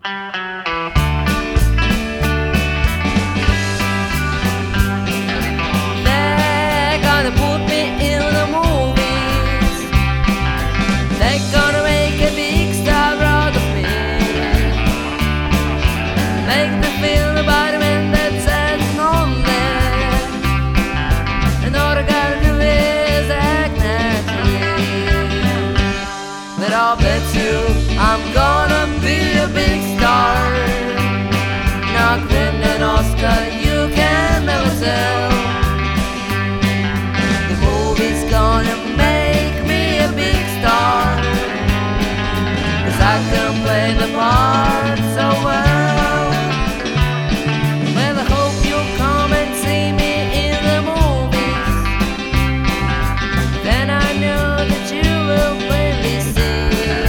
They're gonna put me in the movies. They're gonna make a big star out of me. Make me feel about a man that's sitting on there. And all I gotta do is act naturally. But I'll bet you I'm gonna be a big star. Not win an Oscar, you can never tell. The movie's gonna make me a big star, 'cause I can play the part so well. Well, I hope you'll come and see me in the movies. Then I know that you will plainly see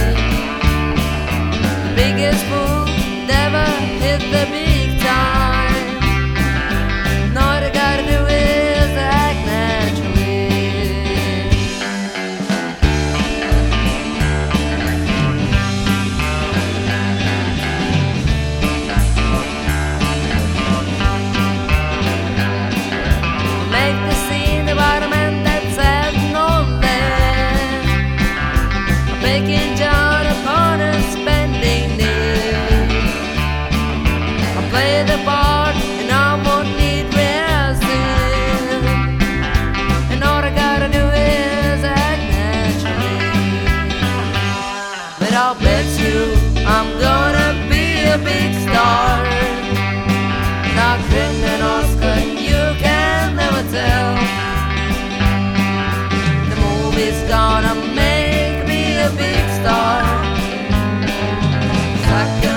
the biggest fool never hit the big time. And all I gotta do is act naturally. Make the scene about a man that's sitting on there, making John upon a spending day. I'll play the part and I won't need rehearsing. And all I gotta do is act naturally. But I'll bet you I'm gonna be a big star. Not win an Oscar, you can never tell. The movie's gonna make me a big star. 'Cause I can